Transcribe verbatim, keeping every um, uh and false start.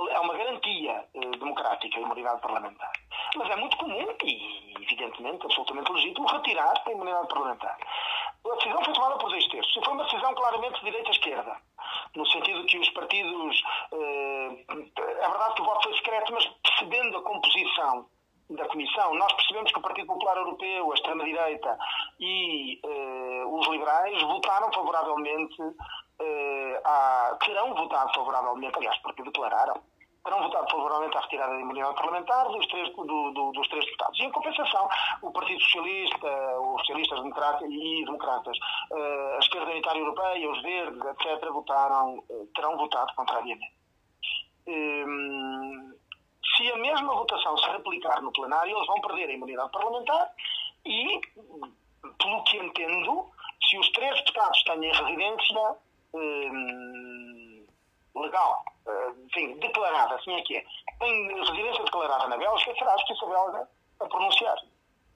uma, é uma garantia eh, democrática a imunidade parlamentar. Mas é muito comum e, evidentemente, absolutamente legítimo retirar a imunidade parlamentar. A decisão foi tomada por dois terços. E foi uma decisão claramente de direita-esquerda. No sentido que os partidos... Eh, é verdade que o voto foi secreto, mas percebendo a composição da Comissão, nós percebemos que o Partido Popular Europeu, a extrema-direita e eh, os liberais votaram favoravelmente, eh, à, terão votado favoravelmente, aliás, porque declararam, terão votado favoravelmente à retirada da imunidade parlamentar dos três, do, do, dos três deputados. E, em compensação, o Partido Socialista, os socialistas democratas e democratas, eh, a esquerda unitária europeia, os verdes, etcétera, votaram, eh, terão votado contrariamente. Hum, se a mesma votação se replicar no plenário, eles vão perder a imunidade parlamentar e, pelo que entendo, se os três deputados têm residência hum, legal, enfim, declarada, assim é que é, têm residência declarada na Bélgica, será a Justiça belga a pronunciar.